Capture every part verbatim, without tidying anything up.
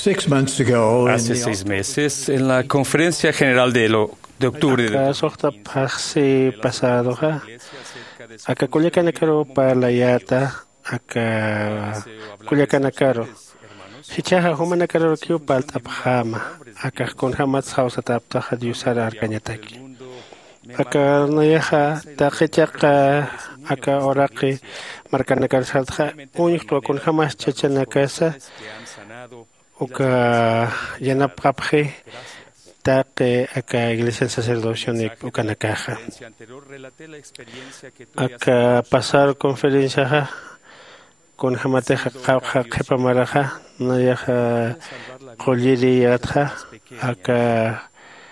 six months ago, Hace in the seis meses, en la conferencia general de, lo, de octubre de Acá sohta pasi pasado ha. Acá Culiacán caro para la yata. Acá Culiacán caro. Si chaha humana caro kiu palt abhama. Acá con hamat house atapta hadiusar arcañataki. Acá nayaha taqichaqa acá oraqi marcana carsatja. Único con hamas chachana casa. Uka yanapapje. Taque acá iglesia sacerdocio ni ucanakaja. Acá pasar conferencia con jamateja kauja kepa maraja nayaja koliri yatja acá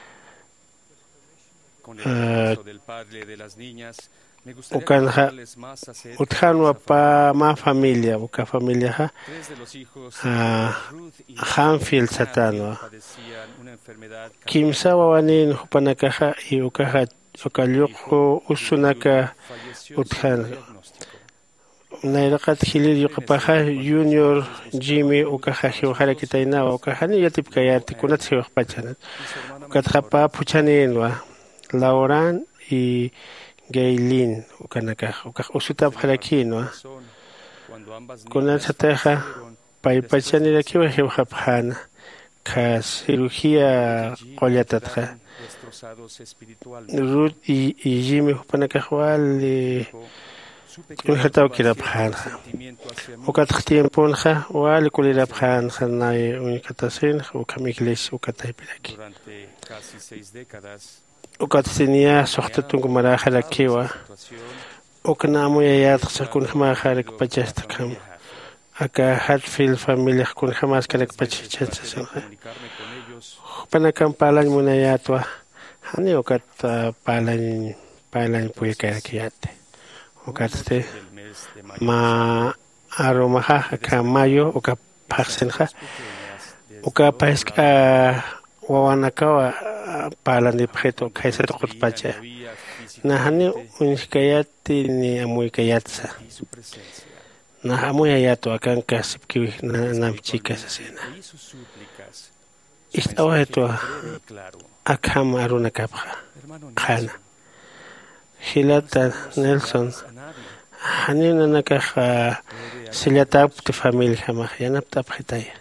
ukanja utjanwa pa ma familia uka familia ha Hanfield satano kimsa wawanin hupanakaja y ukaja ukalyuqu usunaka utjan nairaqat hilir yuqapaja junior Jimmy ukaja hiwajara kitaina ukaja ni yatipkayati kunat hiwajpachanat ukatjapa puchaninwa Lauran y Gaylin ukanakaja ukaj usutap harakinwa kunat sateja paipachanira kiwa hiwajapjana ka cirugía qollatatja Ruth y, y Jimmy hupanakajwal unjataw kirapjanja ukatj tiemponja wal kulirapjanja nay unikatasin ukamiglis ukataypilaki ukatsinía sohtatun kumaraja kiwa ukanamuya yatja kunjamaja pachastakam acá Hatfield familia con jamás que le pachichas panakan palan munayatwa hani okat palan palan puy kayakiyate okaste ma aromaha acá mayo oka paxenja oka paska wawanakawa palan de preto kaisa tokot pacha na hani unikayati ni amuy kayatsa na amuy ayato akan kasipki na namchikas asina istawa eto akam aruna kapja khana hilata Nelson hanina nakaja silatap tu familia jama yanaptap hitaya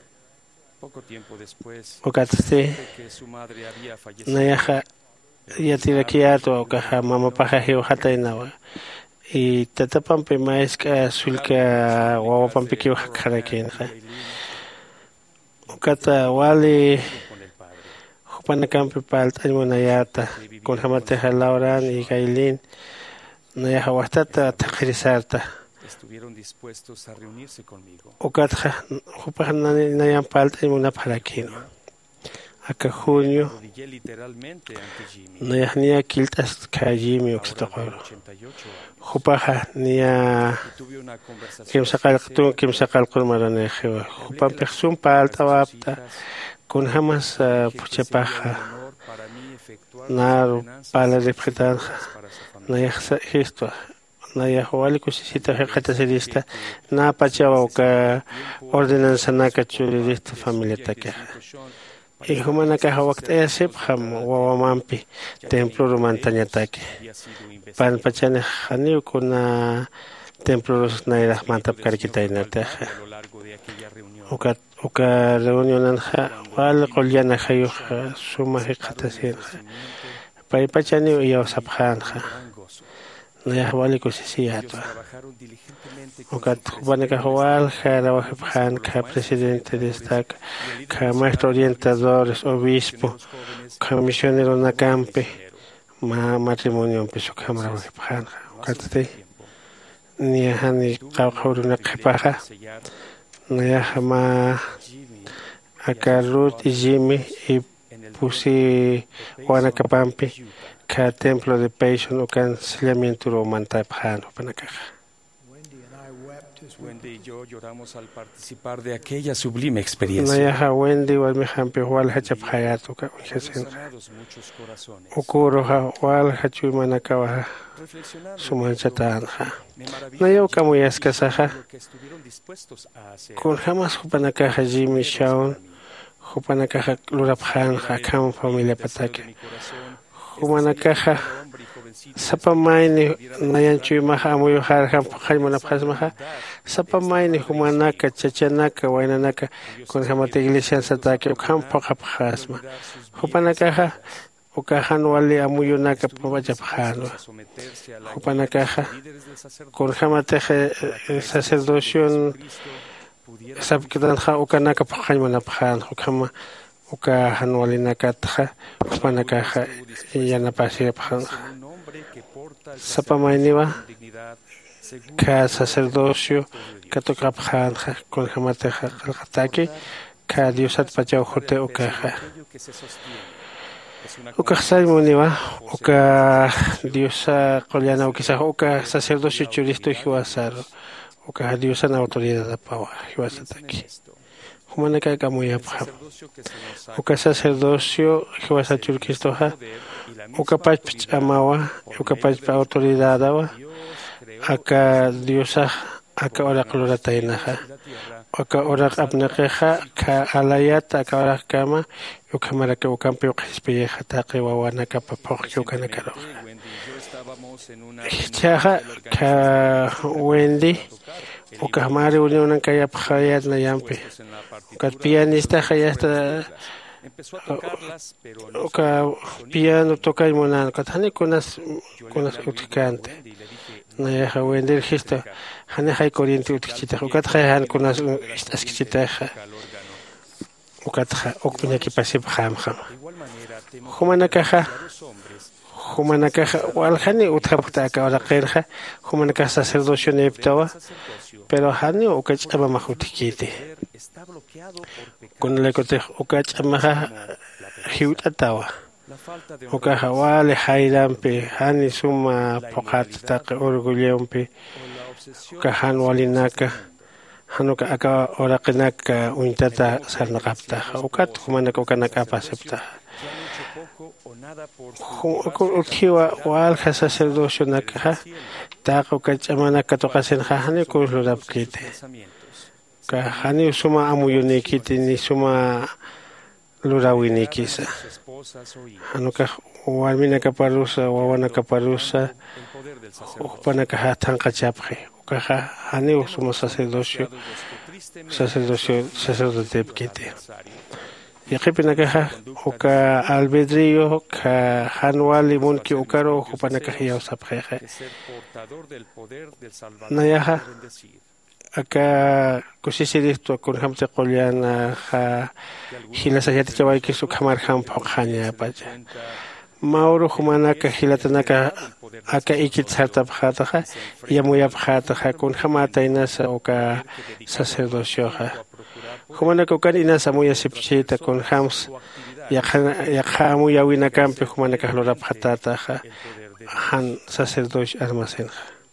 okatste nayaja yatirakiato okaja mama paja hiu hatainawa y tatapampe maesca sulka wawapampe kiwa hakarakin ukata wali hupanakampe palt aymunayata con jamateja Lauran y Gaylin nayaja wastata takhirisarta ukata hupana nayan palt aymuna parakin acá junio nayahnia kiltas ka Jimmy oxtaqoro Jupaja nia kim sakal tu kim sakal kurmarane khiwa Jupan persum palta wapta kun hamas puchepaja naru pala repretan nayahsa histo nayahwali kusisita hekata serista na pachawa ka ordenanza naka chulista familia take y humana caja wakta yasip ham wawamampi templo romantanya take pan pachane hani kuna templo naira mantap karikita inate uka uka reunionan ha wal qolyana khayu suma hiqatasin pai pachane yo saphan ha naya wali kusisiyatwa uka kubane ka wal khara wa khan ka presidente de esta ka maestro orientadores obispo ka misionero na campe ma matrimonio empezó cámara de paja cate ni hani qawqawru na qipaja ni hama acá Ruth y Jimmy y pusi wana kapampi ka templo de Passion o cancellamiento romanta pajano panakaja Wendy y yo lloramos al participar de aquella sublime experiencia. Nayaha Wendy wal mihampi wal hachap hayato ka unhasen. Ukuro wal hachu manakawa sumanchatan ha. Nayaw kamuyas kasaha. Kun hamas hupanaka Jimmy Shawn Hupanakaja Lurapjanja, Kam familia Patake. Humanakaja Sapamaini Nayanchu Maha Amuyo Harham Haimana Pasmaha Sapamaini Humanaka Chachanaka Wainanaka con Hamate Iglesias Satake Kampo Hasma Hupanakaja Ukahan Wali Amuyunaka Pavajapjano Hupanakaja con Hamate sacerdocio Sabkidanja Ukanaka Pahaimana Pahan Hukama Ukahan Wali Nakataja Hupanakaja Yanapasi Pahan Sapamainiva, ka sacerdocio, ka tocapjanja, con jamateja, kataki, ka diosat pachaujote ukaja. Uka saimoniva, uka diosa coliana, uka uka sacerdocio churisto y juasaro, uka diosa na autoridad de paua, juasataki. Humanaka kamuyapja. Uka sacerdocio, juasachurkistoja. Uka pach amawa, uka pach autoridad awa, aka diosa, aka orak loratainaja, aka orak abnakeja, ka alayat, aka orak kama, uka marake ukampi ukispieja, taqi wawanaka papok, uka nakaro. Chaja, ka Wendy, uka mari unión kaya pjayat na yampi, uka pianista hayasta. Oka piano toca y monano, katani konas konas utkante. Na ya Wendy regista, hane hay corriente utkichita, ukat han konas askchita. Ukat okpunya ki pasip ham ham. Humana caja. Humana caja, wal hani utkapta ka ora qerja, humana caja sacerdocio neptawa, pero hani ukach aba mahutikite. Con el cote ukach amaha hiut atawa. Ukaha wale hairampe, hani suma pokat tak orgulleumpe, ukahan walinaka, hanuka aka orakinaka uintata sarnakapta, ukat humanaka ukanaka pasepta. Ukiwa wal sacerdocio nakaha, tak ukach amanaka tokasen hahane kuslurapkite. Kahani suma amuyunikiti ni suma lurawinikisa. Hanuka walmina kaparusa, wawana kaparusa, upanaka hatan kachapje. Ukaha hani suma sacerdocio, sacerdocio, sacerdote pkite. Yakipinakaha, uka albedrío, ka hanwali munki ukaro, upanaka hiyausapjeje. Nayaha. Acá kusisiristo con hamte coliana ha hilasayati chawai kisu kamar ham pokhanya paja Mauro humanaka hilatanaka aka ikit sarta bhataha yamuya bhataha con hamata inasa oka sacerdocio ha humanaka kan inasa muya sipchita con hams yakha yakha muya winakampe humanaka lora bhatata ha han sacerdocio almacen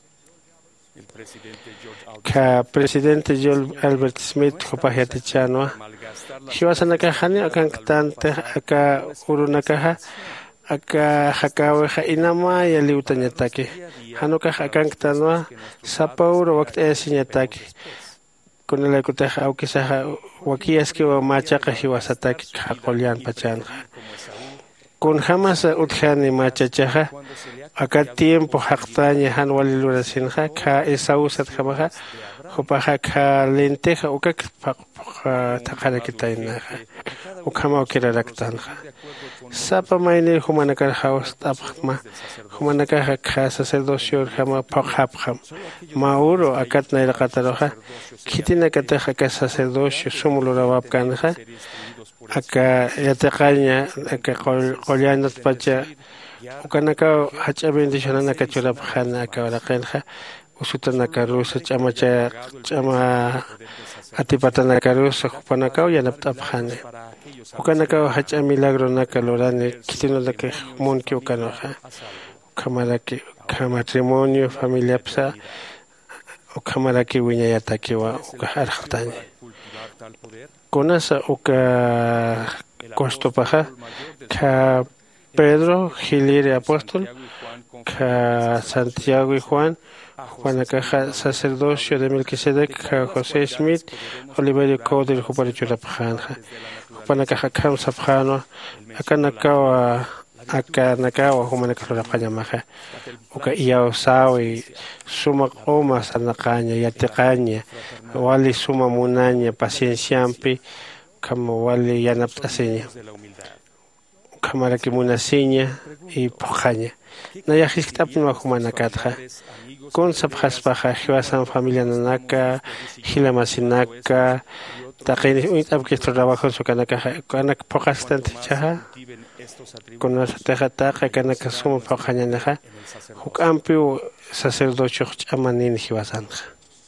ka presidente George Albert Smith kopahati chanwa hiwasanaka hani akan tante aka urunaka aka hakawe ha inama yali utanyatake hanuka akan tanwa sapauro wakti esinyatake kunela kutaha au kisaha wakias ki wa machaqa hiwasatake haqolyan pachan kun hamasa utkhani machachaha acá tiempo haqtaña han walilura sinja ka esausat kamaha hopaha ka lenteja uka taqara kitaina ukama ukiraraktanja sapa maini humanaka haus tapma humanaka ka sacerdocio kama paqhapkham mauro akat naira qataroja kitina kataja ka sacerdocio sumulura wapkanja aka yataqaña aka qolyanat pacha ukanaka hacha bendición naka churapjana aka waraqenja usutanaka rusa chamacha chama atipatana karusa hupanaka yanaptapjane ukanaka hacha milagro naka lorane kitino naka monki ukanoja kamaraki ka matrimonio familia psa ukamaraki wiñayataki wa ukaharjtani konasa uka kostopaja ka Pedro, Gilire Apóstol, ka Santiago y Juan, Juanacaja, sacerdocio de Melquisedec, José Smith, Oliverio Cody, Juparichura Pajanja. Juanacaja Kamsa Pajano, Akanakawa, Akanakawa, Jumanacajura Pajamaja, Uka Iaosawi, Suma Oma Sanakaña, Yatekaña, Wali Suma Munaña, Pacienciampi, como Wali Yanaptaseña. Cámara que Munasiña y Pojaña. Nayajistapno Jumanacatja. Con Sapjaspaja, Jivasan familia Nanaka, Gilamasinaka, Taquini, un que trabajo en su canaca, Canak Pojastante Chaja, con la Tejataja, Canacasuma Pojañanaja, Hucampio, sacerdocio Chamanin Jivasanja.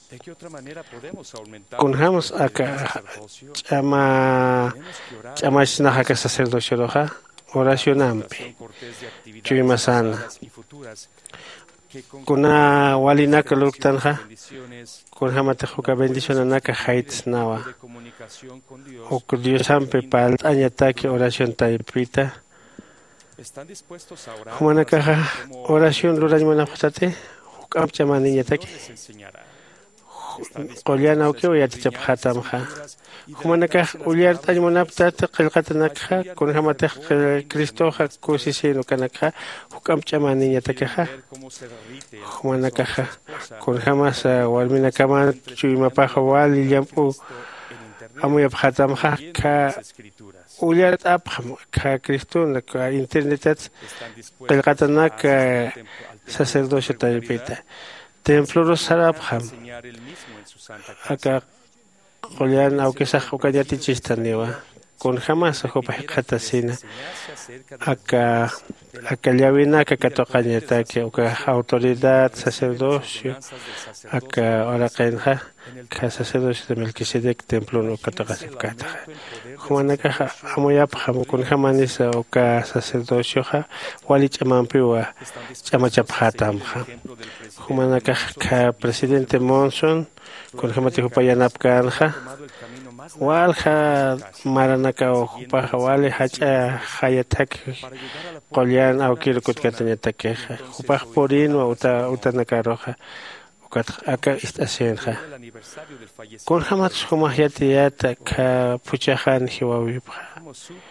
Con Hamos acá, Chama, Chamasinaja, sacerdocio roja. Oración ampe, Chuimasana, Kuna Walinaka Luktanja, con Hamatejuka bendición Anaka Haitz Nawa, o Dios ampe para añataki oración taipita, Humanakaja, oración Lurañmanapate, Hukamchamaniñataki. Qoliana o que voy a chaphatamja. Humanaka uliar tajmonapta qilqatanakha con hamata Cristoja cosisino kanakha hukam chamaniña takaja. Humanaka con hamas walmina kama chuimapaja wali yampu amuya phatamja ka uliar apjam ka Cristona ka internetat qilqatanak sacerdocio taipita. Templo Sarabham. Acá, Julián, aunque esa jocayati chistaniwa, con jamás a jopajatasina. Acá, acá ya vino acá catocañeta, que autoridad, sacerdocio, acá ahora caenja, que sacerdocio de Melquisedec, templo no catocasipcata. Juanaca, amoyapjam, con jamanisa, o que sacerdocio, walichamanpiwa, chamachaphatamja. Humanaka presidente Monson, con Hamati Hupayanapkanja, Walha Maranaka o Hupaja Wale Hacha Hayatak, Colian Aukirkut Catanateja, Hupaj Porino, Uta Utanaka Roja, Aka Istasenja. Con Hamat Humahatiata, Puchahan Hiwawipha.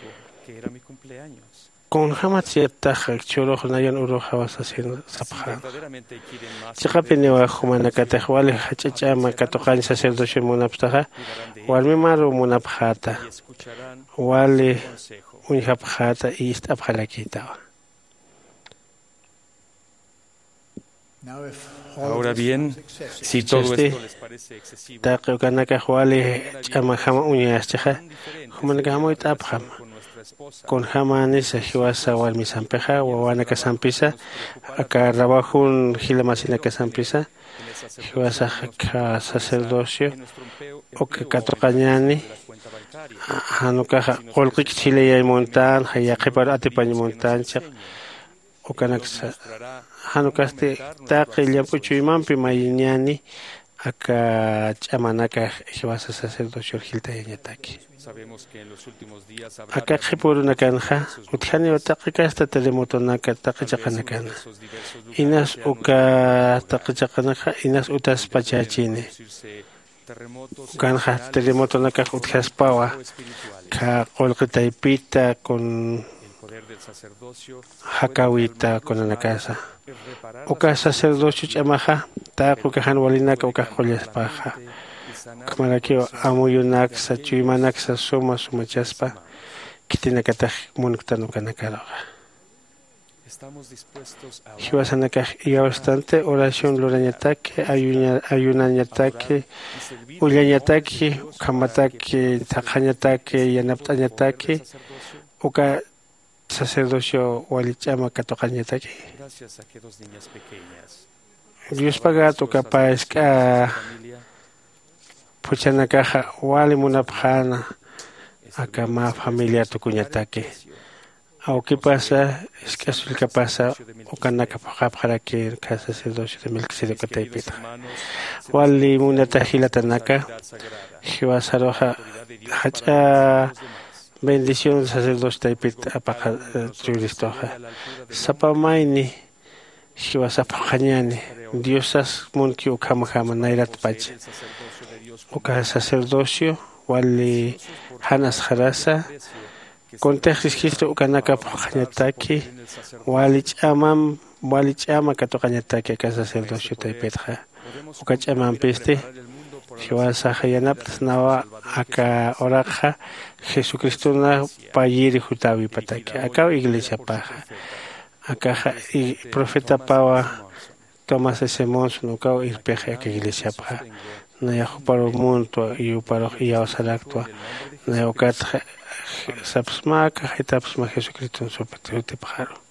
Con Hamatsieta, Chorojo Nayan Uroja was así Sapha. Chapineva Humanaka, Wale Hachama, Katohan sacerdocio Munaptaha, Walmimaru Munapjata, Wale Unhapjata, East Abhalakita. Ahora bien, si todo esto les parece excesivo, con Hamanis, Hiwasa, Walmisampeja, Wawanaka Sampisa, acá Rabajun, Gilamasina Sampisa, Hiwasa sacerdocio, o que Catocañani, Hanuka, Olrik Chile y Montan, Hayakipar Atipañi Montan, o Canaxa. Hanukaste Taki Yapuchuimampi Mayiniani, acá Chamanaka, Hiwasa sacerdocio, Gilta y Yataki. Acá por una canja, Utjani Otaka hasta Telemotonaka, Takachakanakana. Inas Uka Takachakanaka, Inas Utas Pachachine. Canja Telemotonaka Utjaspawa, Ka Olkataipita con Hakawita con la casa. Uka sacerdocio Chamaja, Takukahan Walinaka, Uka Jolyaspaja. Kamalakio amuyunaxa chuimanaxa suma sumachaspa kitinakataj munuktano kanakaroga. Hiwasanakaj iawastante oración lorañataque ayunañataque ullañataque kamataque tajañataque yanaptañataque uka sacerdocio walichama katokañataque. Dios pagato capaz ka Puchanakaja, Wali Munapjana, acá más familiar tu cuñataque. Aunque pasa, es que azul que pasa, o canaka para que en casa sacerdocio de Melquisedec Taipita. Wali Munatajila Tanaka, Jivasaroja, Hacha, bendición sacerdocio Taipita, apaja Churistoja. Sapamaini, Jivasapajañani. Diosas munki ukama hama nairat pacha. Uka sacerdocio, wali hanas harasa, contextis Cristo ukanaka pajanyataki, wali chamam, wali chama katokanyataki ka sacerdocio taipetja. Uka chaman peste, Jehová Hayanaptas Nawa acá oraja Jesucristo na payiri jutavi pataki acá iglesia paja acá y profeta Paua Tomás ese monzo no cao irpeja que iglesia paja na ya para el mundo y para ya osalactua na ya ocat sapsma ka hitapsma Jesucristo en su patio te pajaro